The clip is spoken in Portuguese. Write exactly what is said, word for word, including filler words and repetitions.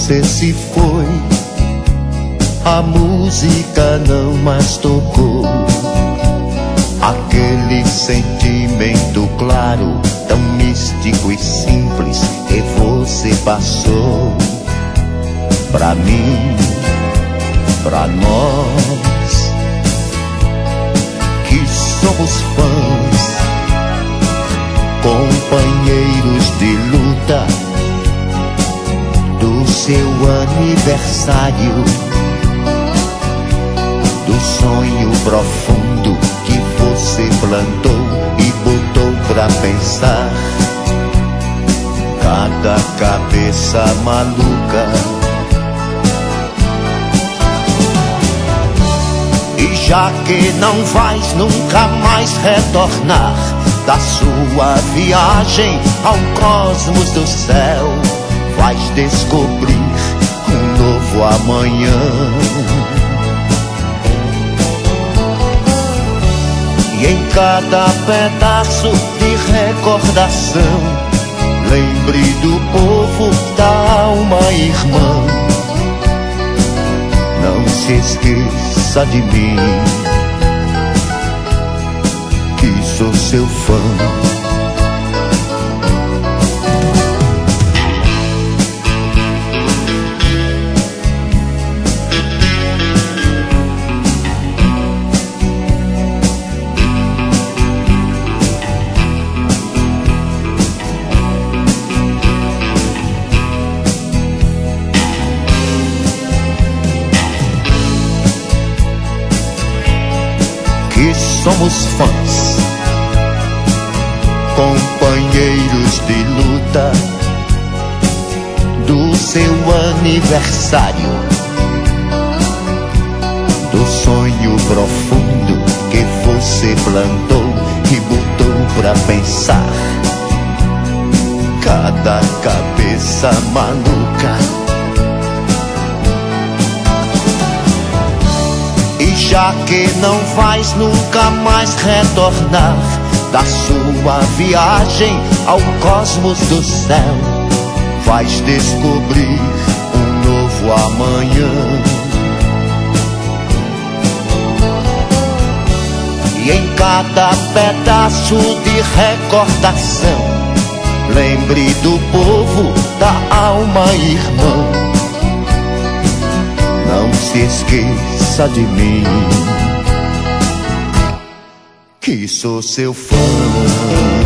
você se foi, a música não mais tocou. Aquele sentimento claro, tão místico e simples, que você passou pra mim, pra nós que somos fãs, companheiros de luta do seu aniversário, do sonho profundo que você plantou e botou pra pensar. Cada cabeça maluca. E já que não vais nunca mais retornar da sua viagem ao cosmos do céu, vais descobrir um novo amanhã. E em cada pedaço de recordação, lembre do povo da alma irmã. Não se esqueça de mim, que sou seu fã. Que somos fãs, companheiros de luta do seu aniversário, do sonho profundo que você plantou e botou pra pensar. Cada cabeça maluca. E já que não vais nunca mais retornar da sua viagem ao cosmos do céu, vais descobrir um novo amanhã. E em cada pedaço de recordação, lembre do povo da alma irmã. Não se esqueça de mim, que sou seu fã.